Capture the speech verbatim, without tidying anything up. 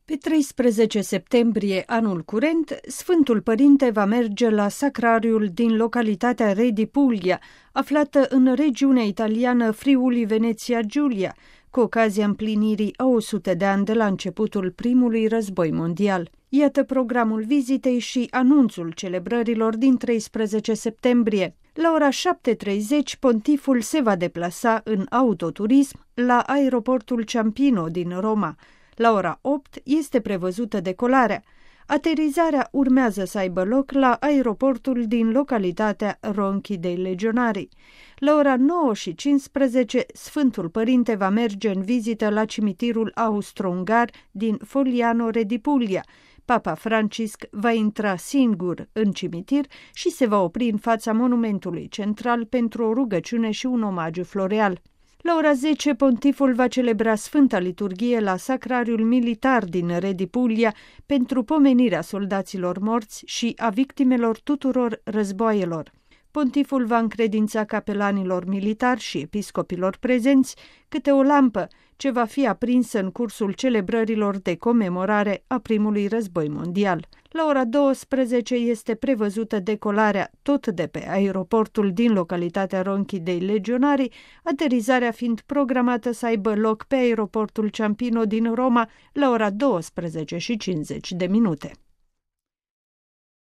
Pe treisprezece septembrie anul curent, Sfântul Părinte va merge la sacrariul din localitatea Redi Puglia, aflată în regiunea italiană Friuli-Veneția Giulia, cu ocazia împlinirii a o sută de ani de la începutul primului război mondial. Iată programul vizitei și anunțul celebrărilor din treisprezece septembrie. La ora șapte treizeci, pontiful se va deplasa în autoturism la aeroportul Ciampino din Roma. La ora opt este prevăzută decolarea. Aterizarea urmează să aibă loc la aeroportul din localitatea Ronchi dei Legionari. La ora nouă și cincisprezece, Sfântul Părinte va merge în vizită la cimitirul austro-ungar din Fogliano Redi Puglia. Papa Francisc va intra singur în cimitir și se va opri în fața monumentului central pentru o rugăciune și un omagiu floreal. La ora zece, pontiful va celebra Sfânta Liturghie la sacrariul militar din Redi Puglia pentru pomenirea soldaților morți și a victimelor tuturor războaielor. Pontiful va încredința capelanilor militari și episcopilor prezenți câte o lampă ce va fi aprinsă în cursul celebrărilor de comemorare a primului război mondial. La ora douăsprezece este prevăzută decolarea tot de pe aeroportul din localitatea Ronchi dei Legionari, aterizarea fiind programată să aibă loc pe aeroportul Ciampino din Roma la ora douăsprezece și cincizeci de minute.